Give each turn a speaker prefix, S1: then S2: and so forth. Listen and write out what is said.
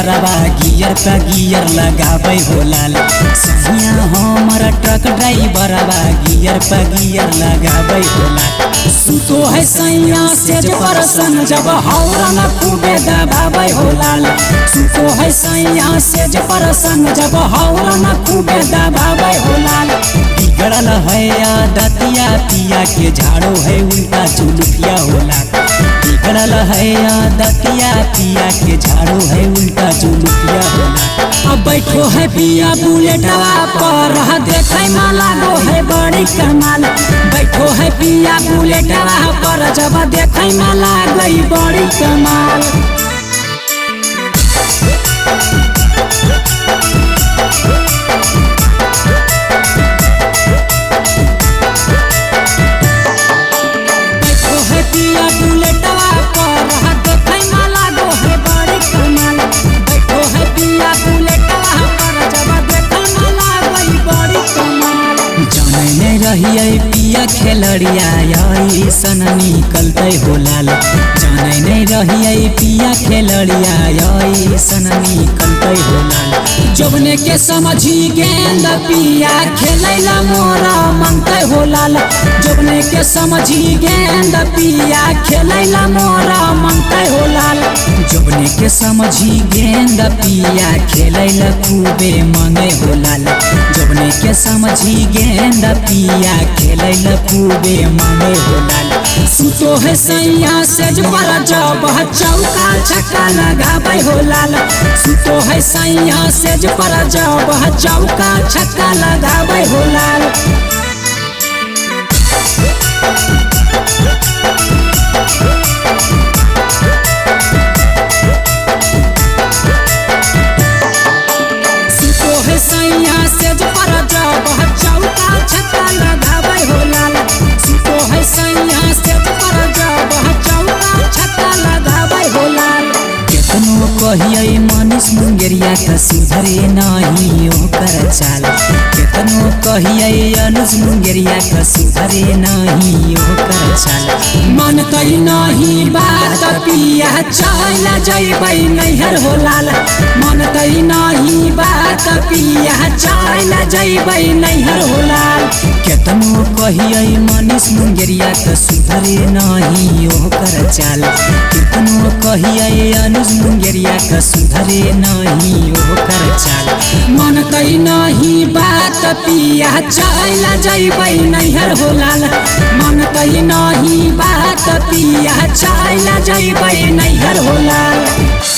S1: ड्राइवरवा गियर पे गियर लगाबै हो लाल। सहिया हमर ट्रक ड्राइवरवा गियर पे गियर लगाबै हो लाल। सुतो है सैया सेज पर सन जब हौरन खूबे दबाबै हो लाल। सुतो है सैया सेज पर सन जब हौरन खूबे दबाबै हो लाल। बिगड़ल है आदतिया पिया के झाड़ो है उल्टा चुलुकिया हो लाल। बिगड़ल है आदतिया पिया के झाड़ो है उल्टा चुलुकिया हो लाल। अब बैठो है पिया बुलेटवा पर देखै में लागो है बड़ी कमाल। बैठो है पिया बुलेटवा पर जब देखै में लागई बड़ी कमाल। बैठो है पिया बुलेटवा पर देखै में लागो है बड़ी कमाल। बैठो है पिया बुलेटवा पर जब देखै में लागई बड़ी कमाल। जाने नहीं रहिए पिया खेलड़िया ऐसन निकलते हो लाल। जाने नहीं रहिए पिया खेलड़िया ऐसन निकलते हो लाल। जबने के समझी गेंद पिया खेलैला मोरा मांगते हो लाल। जबने के समझी गेंद पिया खेलैला मोरा मांगते हो लाल। जबने के समझी गेंद पिया खेलैला खूबे मांगे हो लाल। जबने के समझी गेंद पिया खेलैला खूबे मांगे हो लाल। सुतो है सैया सेज पर जब चौका छक्का लगाबै हो लाल। सुतो है सैया सेज पर जब चौका छक्का लगाबै हो लाल। सुतो है सैया सेज पर जब चौका छक्का लगाबै हो लाल। सुतो है सैया सेज पर जब चौका छक्का लगाबै हो लाल। केतनो कहिए मनीष मुंगेरिया का सुधरे नहीं ओकर चाल। केतनो कहिए अनुज मुंगेरिया का सुधरे नहीं ओकर चाल। मानतै नहीं बात पिया चल जइबै नैहर हो लाल। मानतै नहीं बात पिया चल जइबै नैहर हो लाल। केतनो कहिए मनीष मुंगेरिया का सुधरे नहीं ओकर चाल। केतनो कहिए अनुज मुंगेरिया का सुधरे नहीं ओकर चाल। मानतै नहीं बात पिया चल जइबै नैहर हो लाल। मानतै नहीं बात पिया चल जइबै नैहर हो लाल।